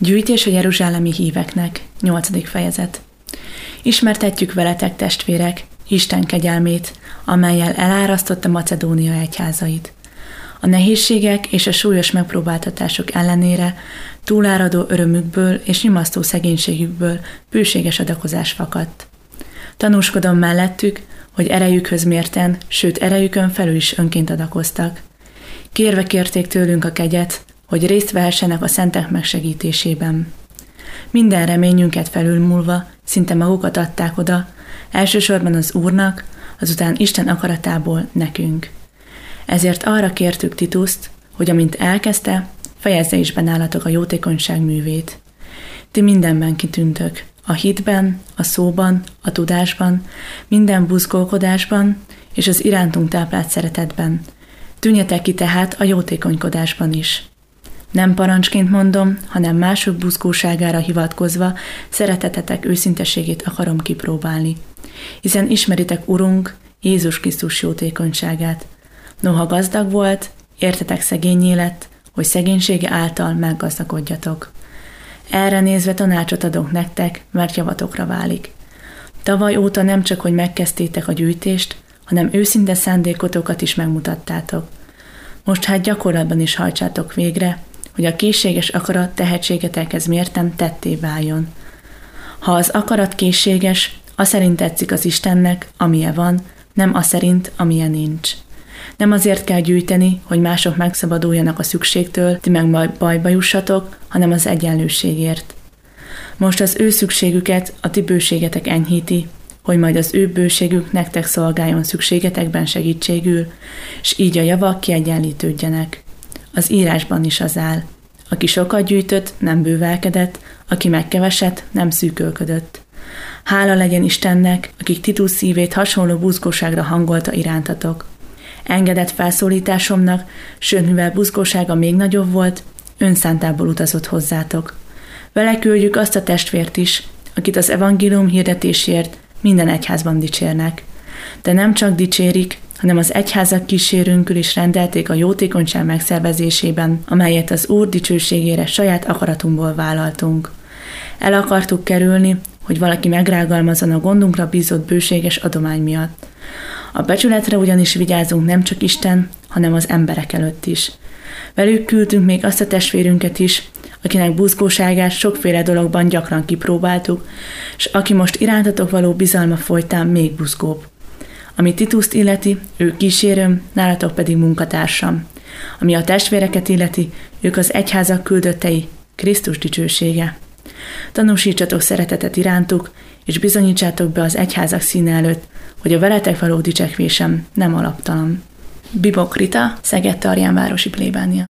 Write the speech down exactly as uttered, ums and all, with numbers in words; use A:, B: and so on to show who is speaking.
A: Gyűjtés a jeruzsálemi híveknek, nyolcadik fejezet. Ismertetjük veletek, testvérek, Isten kegyelmét, amellyel elárasztotta Macedónia egyházait. A nehézségek és a súlyos megpróbáltatások ellenére túláradó örömükből és nyomasztó szegénységükből bőséges adakozás fakadt. Tanúskodom mellettük, hogy erejükhöz mérten, sőt erejükön felül is önként adakoztak. Kérve kérték tőlünk a kegyet, hogy részt vehessenek a szentek megsegítésében. Minden reményünket felülmúlva szinte magukat adták oda, elsősorban az Úrnak, azután Isten akaratából nekünk. Ezért arra kértük Tituszt, hogy amint elkezdte, fejezze is be nálatok a jótékonyság művét. Ti mindenben kitűntök, a hitben, a szóban, a tudásban, minden buzgolkodásban és az irántunk táplált szeretetben. Tűnjetek ki tehát a jótékonykodásban is. Nem parancsként mondom, hanem mások buzgóságára hivatkozva szeretetetek őszinteségét akarom kipróbálni. Hiszen ismeritek Urunk, Jézus Krisztus jótékonyságát. Noha gazdag volt, értetek szegényé lett, hogy szegénysége által meggazdagodjatok. Erre nézve tanácsot adok nektek, mert javatokra válik. Tavaly óta nem csak, hogy megkezdtétek a gyűjtést, hanem őszinte szándékotokat is megmutattátok. Most hát gyakorlatban is hajtsátok végre, hogy a készséges akarat tehetségetekhez mérten tetté váljon. Ha az akarat készséges, aszerint tetszik az Istennek, amilyen van, nem aszerint, amilyen nincs. Nem azért kell gyűjteni, hogy mások megszabaduljanak a szükségtől, ti meg bajba jussatok, hanem az egyenlőségért. Most az ő szükségüket a ti bőségetek enyhíti, hogy majd az ő bőségük nektek szolgáljon szükségetekben segítségül, s így a javak kiegyenlítődjenek. Az írásban is az áll. Aki sokat gyűjtött, nem bővelkedett, aki meg keveset, nem szűkölködött. Hála legyen Istennek, akik Titus szívét hasonló buzgóságra hangolta irántatok. Engedett felszólításomnak, sőt, mivel buzgósága még nagyobb volt, önszántából utazott hozzátok. Vele küldjük azt a testvért is, akit az evangélium hirdetésért minden egyházban dicsérnek. De nem csak dicsérik, hanem az egyházak kísérőnkül is rendelték a jótékonyság megszervezésében, amelyet az Úr dicsőségére saját akaratunkból vállaltunk. El akartuk kerülni, hogy valaki megrágalmazzon a gondunkra bízott bőséges adomány miatt. A becsületre ugyanis vigyázunk nem csak Isten, hanem az emberek előtt is. Velük küldtünk még azt a testvérünket is, akinek buzgóságát sokféle dologban gyakran kipróbáltuk, s aki most irántatok való bizalma folytán még buzgóbb. Ami Tituszt illeti, ő kísérőm, nálatok pedig munkatársam. Ami a testvéreket illeti, ők az egyházak küldöttei, Krisztus dicsősége. Tanúsítsatok szeretetet irántuk, és bizonyítsátok be az egyházak színe előtt, hogy a veletek való dicsekvésem nem alaptalan. Bibok Rita, Szeged-Tarjánvárosi plébánia.